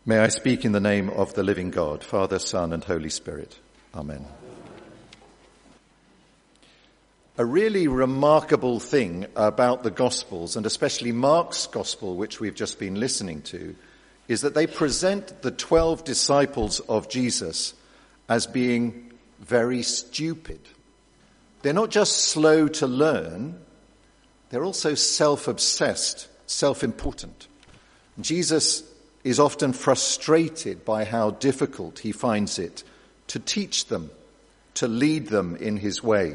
May I speak in the name of the living God, Father, Son, and Holy Spirit. Amen. A really remarkable thing about the Gospels, and especially Mark's Gospel, which we've just been listening to, is that they present the 12 disciples of Jesus as being very stupid. They're not just slow to learn, they're also self-obsessed, self-important. Jesus is often frustrated by how difficult he finds it to teach them, to lead them in his way.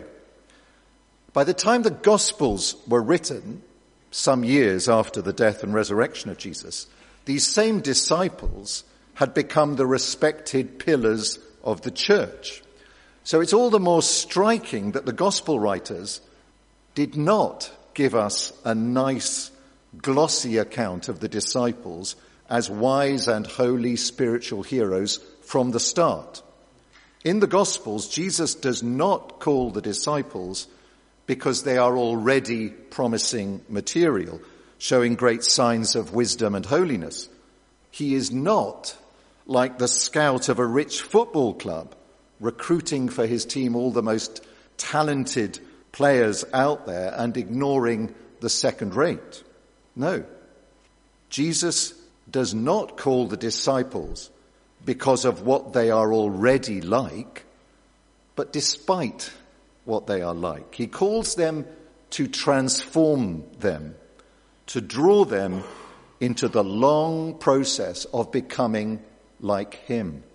By the time the Gospels were written, some years after the death and resurrection of Jesus, these same disciples had become the respected pillars of the church. So it's all the more striking that the Gospel writers did not give us a nice, glossy account of the disciples as wise and holy spiritual heroes from the start. In the Gospels, Jesus does not call the disciples because they are already promising material, showing great signs of wisdom and holiness. He is not like the scout of a rich football club, recruiting for his team all the most talented players out there and ignoring the second rate. No. Jesus does not call the disciples because of what they are already like, but despite what they are like. He calls them to transform them, to draw them into the long process of becoming like him.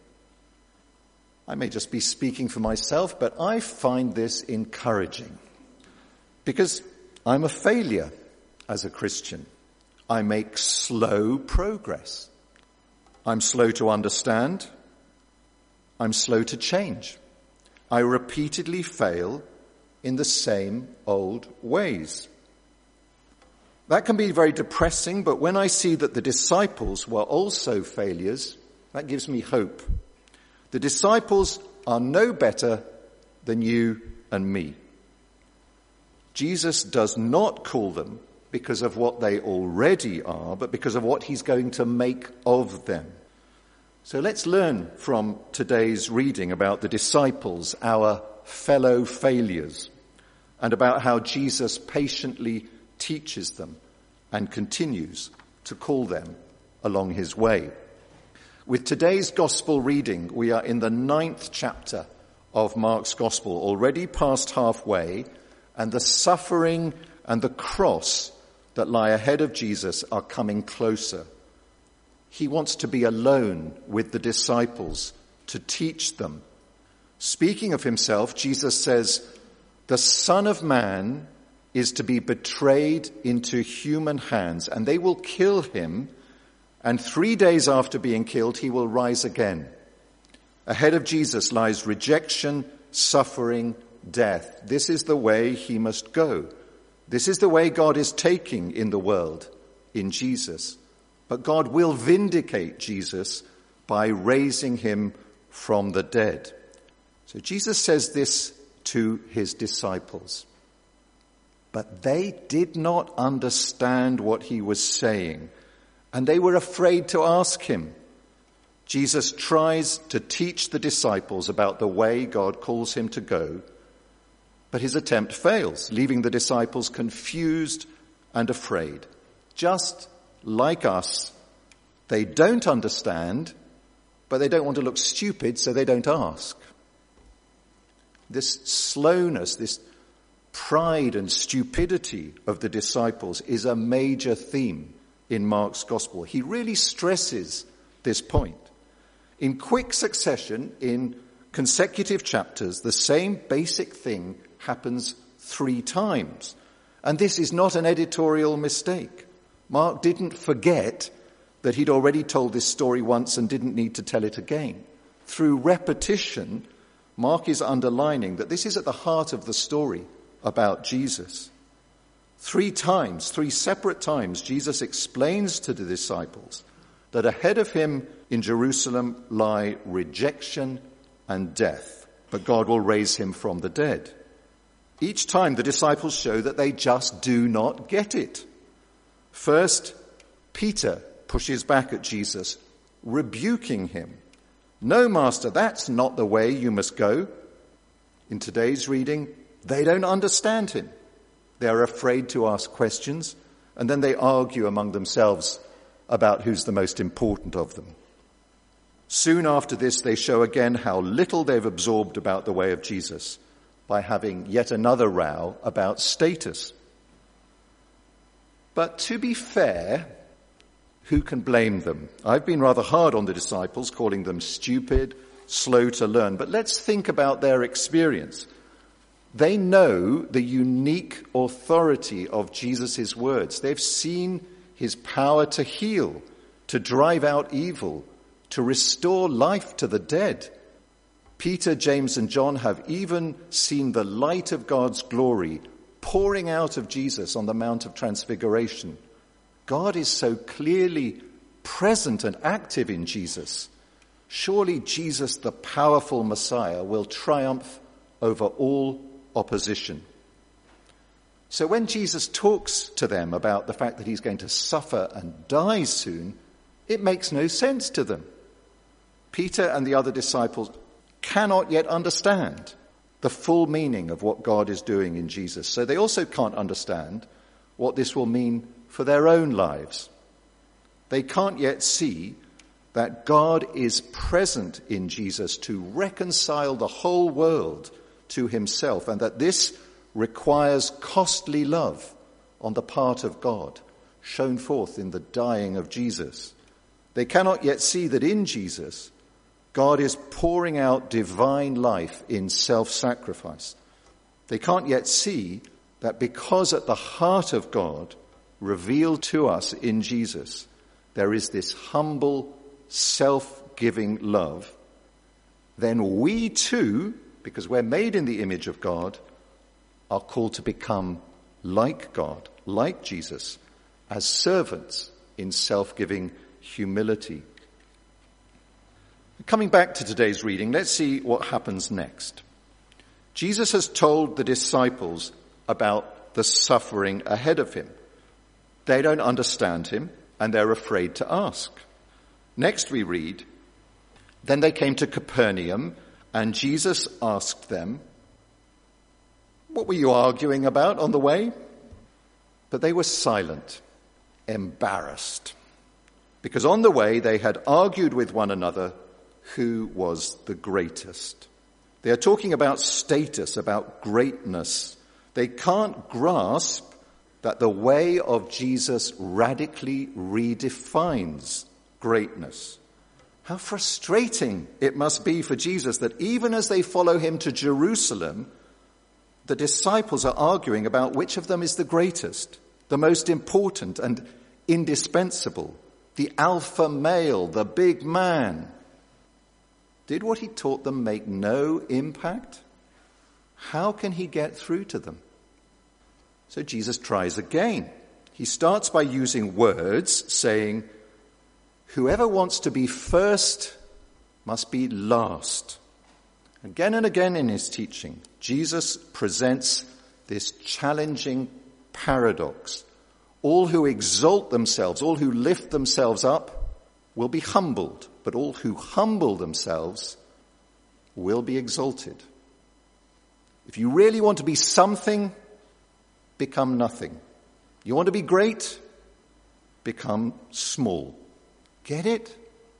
I may just be speaking for myself, but I find this encouraging because I'm a failure as a Christian. I make slow progress. I'm slow to understand. I'm slow to change. I repeatedly fail in the same old ways. That can be very depressing, but when I see that the disciples were also failures, that gives me hope. The disciples are no better than you and me. Jesus does not call them because of what they already are, but because of what he's going to make of them. So let's learn from today's reading about the disciples, our fellow failures, and about how Jesus patiently teaches them and continues to call them along his way. With today's gospel reading, we are in the 9th chapter of Mark's gospel, already past halfway, and the suffering and the cross that lie ahead of Jesus are coming closer. He wants to be alone with the disciples to teach them. Speaking of himself, Jesus says, "The Son of Man is to be betrayed into human hands, and they will kill him, and 3 days after being killed, he will rise again." Ahead of Jesus lies rejection, suffering, death. This is the way he must go. This is the way God is taking in the world, in Jesus. But God will vindicate Jesus by raising him from the dead. So Jesus says this to his disciples. But they did not understand what he was saying, and they were afraid to ask him. Jesus tries to teach the disciples about the way God calls him to go, but his attempt fails, leaving the disciples confused and afraid. Just like us, they don't understand, but they don't want to look stupid, so they don't ask. This slowness, this pride and stupidity of the disciples is a major theme in Mark's gospel. He really stresses this point. In quick succession, in consecutive chapters, the same basic thing happens 3 times. And this is not an editorial mistake. Mark didn't forget that he'd already told this story once and didn't need to tell it again. Through repetition, Mark is underlining that this is at the heart of the story about Jesus. 3 times, 3 separate times, Jesus explains to the disciples that ahead of him in Jerusalem lie rejection and death, but God will raise him from the dead. Each time the disciples show that they just do not get it. First, Peter pushes back at Jesus. rebuking him. "No, Master, that's not the way you must go." In today's reading, they don't understand him. They're afraid to ask questions, and then they argue among themselves about who's the most important of them. Soon after this, they show again how little they've absorbed about the way of Jesus by having yet another row about status. But to be fair, who can blame them? I've been rather hard on the disciples, calling them stupid, slow to learn, but let's think about their experience. They know the unique authority of Jesus' words. They've seen his power to heal, to drive out evil, to restore life to the dead. Peter, James, and John have even seen the light of God's glory pouring out of Jesus on the Mount of Transfiguration. God is so clearly present and active in Jesus. Surely Jesus, the powerful Messiah, will triumph over all opposition. So when Jesus talks to them about the fact that he's going to suffer and die soon, it makes no sense to them. Peter and the other disciples cannot yet understand the full meaning of what God is doing in Jesus. So they also can't understand what this will mean for their own lives. They can't yet see that God is present in Jesus to reconcile the whole world to himself, and that this requires costly love on the part of God, shown forth in the dying of Jesus. They cannot yet see that in Jesus, God is pouring out divine life in self-sacrifice. They can't yet see that because at the heart of God, revealed to us in Jesus, there is this humble, self-giving love, then we too, because we're made in the image of God, are called to become like God, like Jesus, as servants in self-giving humility. Coming back to today's reading, let's see what happens next. Jesus has told the disciples about the suffering ahead of him. They don't understand him, and they're afraid to ask. Next we read, "Then they came to Capernaum, and Jesus asked them, 'What were you arguing about on the way?' But they were silent, embarrassed, because on the way they had argued with one another who was the greatest." They are talking about status, about greatness. They can't grasp that the way of Jesus radically redefines greatness. How frustrating it must be for Jesus that even as they follow him to Jerusalem, the disciples are arguing about which of them is the greatest, the most important and indispensable, the alpha male, the big man. Did what he taught them make no impact? How can he get through to them? So Jesus tries again. He starts by using words, saying, "Whoever wants to be first must be last." Again and again in his teaching, Jesus presents this challenging paradox. All who exalt themselves, all who lift themselves up, will be humbled, but all who humble themselves will be exalted. If you really want to be something, become nothing. You want to be great, become small. Get it?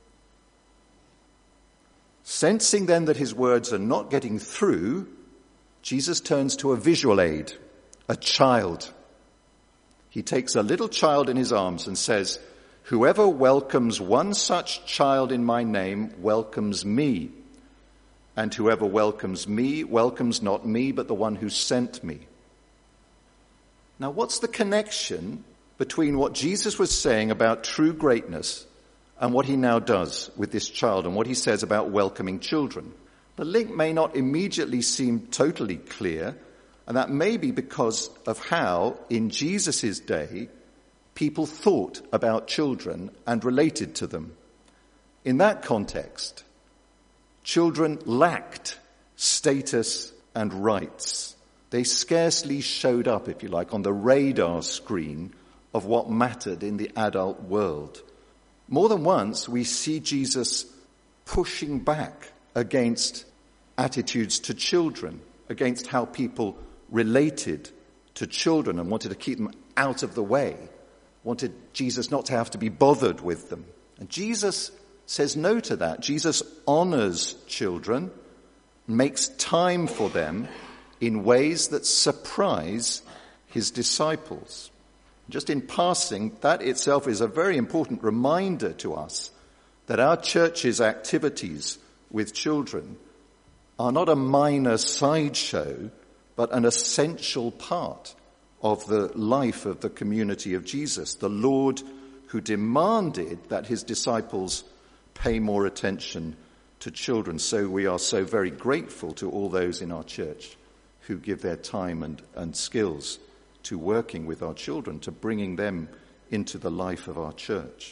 Sensing then that his words are not getting through, Jesus turns to a visual aid, a child. He takes a little child in his arms and says, "Whoever welcomes one such child in my name welcomes me. And whoever welcomes me welcomes not me, but the one who sent me." Now, what's the connection between what Jesus was saying about true greatness and what he now does with this child and what he says about welcoming children? The link may not immediately seem totally clear, and that may be because of how, in Jesus' day, people thought about children and related to them. In that context, children lacked status and rights. They scarcely showed up, if you like, on the radar screen of what mattered in the adult world. More than once, we see Jesus pushing back against attitudes to children, against how people related to children and wanted to keep them out of the way, wanted Jesus not to have to be bothered with them. And Jesus says no to that. Jesus honors children, makes time for them in ways that surprise his disciples. Just in passing, that itself is a very important reminder to us that our church's activities with children are not a minor sideshow, but an essential part of the life of the community of Jesus, the Lord who demanded that his disciples pay more attention to children. So we are so very grateful to all those in our church who give their time and skills to working with our children, to bringing them into the life of our church.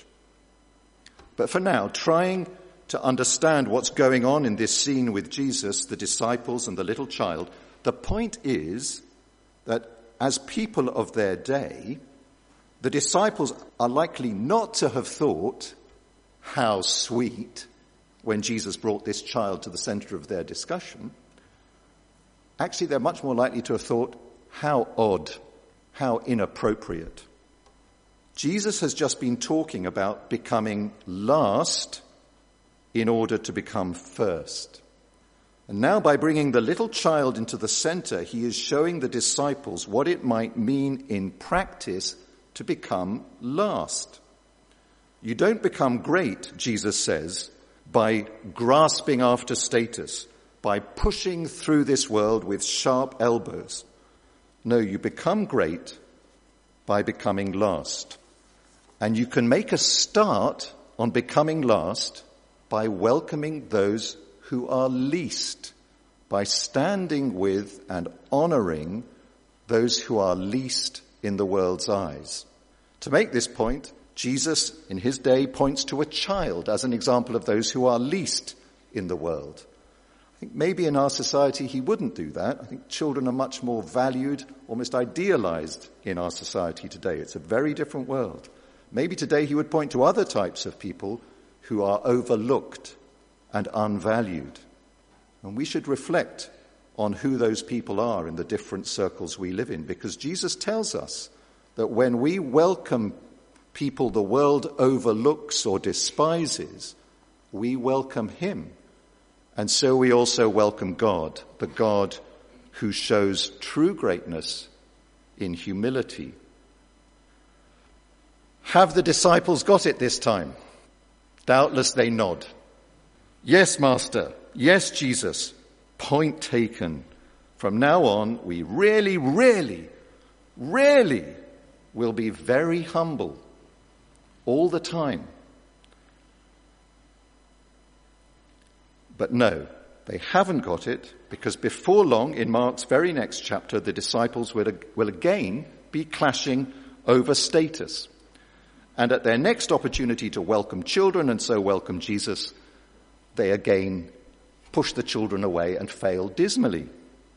But for now, trying to understand what's going on in this scene with Jesus, the disciples and the little child, the point is that as people of their day, the disciples are likely not to have thought, how sweet, when Jesus brought this child to the center of their discussion. Actually, they're much more likely to have thought, how odd, how inappropriate. Jesus has just been talking about becoming last in order to become first. And now by bringing the little child into the center, he is showing the disciples what it might mean in practice to become last. You don't become great, Jesus says, by grasping after status, by pushing through this world with sharp elbows. No, you become great by becoming last. And you can make a start on becoming last by welcoming those who are least, by standing with and honoring those who are least in the world's eyes. To make this point, Jesus in his day points to a child as an example of those who are least in the world. I think maybe in our society he wouldn't do that. I think children are much more valued, almost idealized in our society today. It's a very different world. Maybe today he would point to other types of people who are overlooked and unvalued. And we should reflect on who those people are in the different circles we live in, because Jesus tells us that when we welcome people the world overlooks or despises, we welcome him. And so we also welcome God, the God who shows true greatness in humility. Have the disciples got it this time? Doubtless they nod. Yes, Master. Yes, Jesus. Point taken. From now on, we really will be very humble all the time. But no, they haven't got it, because before long, in Mark's very next chapter, the disciples will again be clashing over status. And at their next opportunity to welcome children and so welcome Jesus, they again push the children away and fail dismally.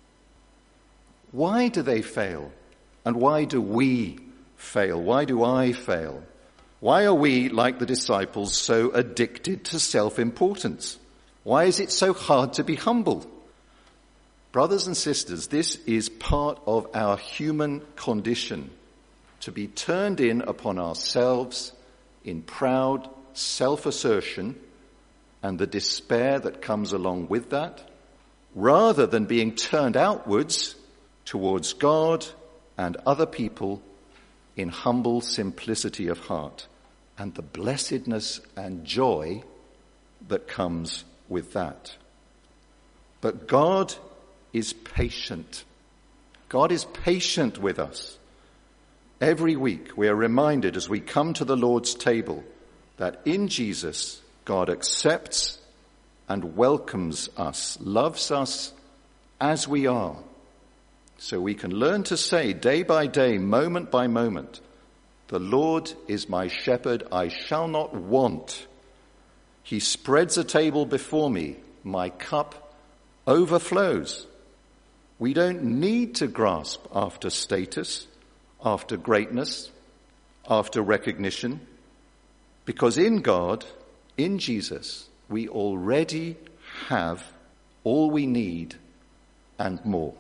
Why do they fail? And why do we fail? Why do I fail? Why are we, like the disciples, so addicted to self-importance? Why is it so hard to be humble? Brothers and sisters, this is part of our human condition, to be turned in upon ourselves in proud self-assertion and the despair that comes along with that, rather than being turned outwards towards God and other people in humble simplicity of heart and the blessedness and joy that comes with that. But God is patient. God is patient with us. Every week we are reminded as we come to the Lord's table that in Jesus God accepts and welcomes us, loves us as we are. So we can learn to say day by day, moment by moment, the Lord is my shepherd, I shall not want. He spreads a table before me, my cup overflows. We don't need to grasp after status, after greatness, after recognition, Because in God, in Jesus, we already have all we need and more.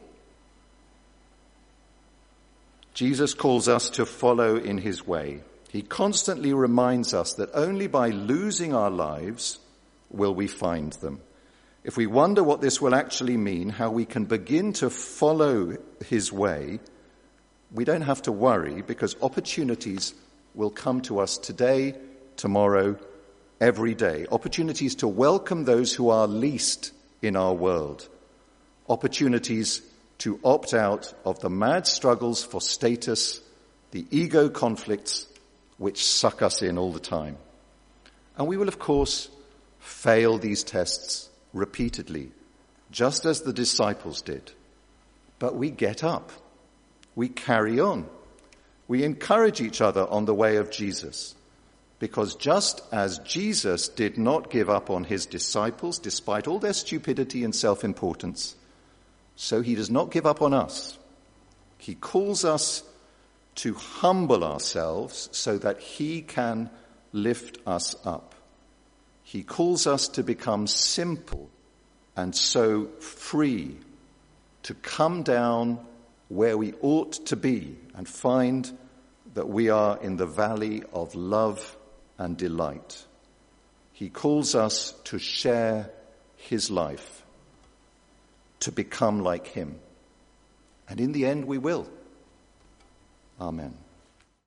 Jesus calls us to follow in his way. He constantly reminds us that only by losing our lives will we find them. If we wonder what this will actually mean, how we can begin to follow his way, we don't have to worry, because opportunities will come to us today, tomorrow, every day. Opportunities to welcome those who are least in our world. Opportunities to opt out of the mad struggles for status, the ego conflicts which suck us in all the time. And we will, of course, fail these tests repeatedly, just as the disciples did. But we get up. We carry on. We encourage each other on the way of Jesus. Because just as Jesus did not give up on his disciples, despite all their stupidity and self-importance, so he does not give up on us. He calls us to humble ourselves so that he can lift us up. He calls us to become simple and so free, to come down where we ought to be and find that we are in the valley of love and delight. He calls us to share his life, to become like him. And in the end, we will. Amen.